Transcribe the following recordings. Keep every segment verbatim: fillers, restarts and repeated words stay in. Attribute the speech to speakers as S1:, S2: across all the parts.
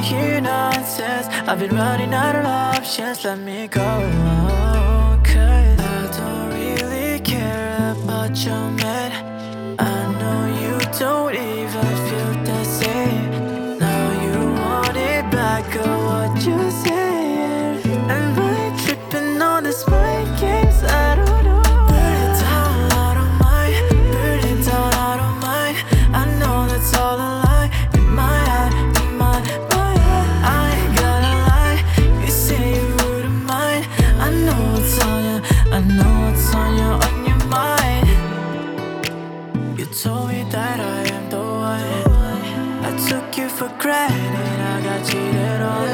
S1: hear nonsense. I've been running out of options, let me go. Cause I don't really care about your man. I know you don't even feel the same. Now you want it back, or what you said. Am I tripping on this mind games? I don't know. Burn it down, I don't mind. Burn it down, I don't mind. I know that's all a lie. In my eye, in my, my eye, I ain't gonna lie. You say you wouldn't mind. I know what's on you, I know what's on you, on your mind. You told me that I am the one. I took you for granted, I got cheated on.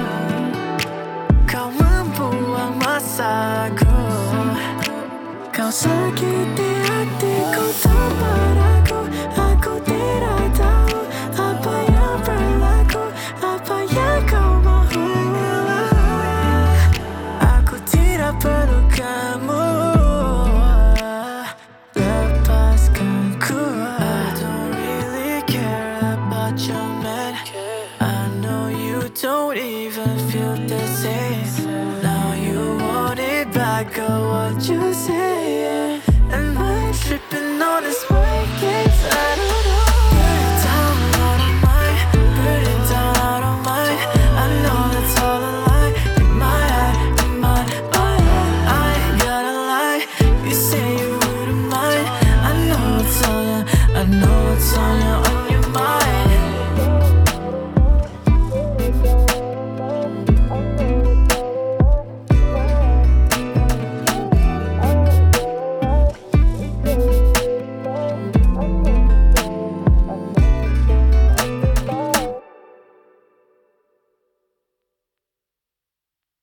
S1: Kawan buang masaku, kau sakiti hatiku tak pernah.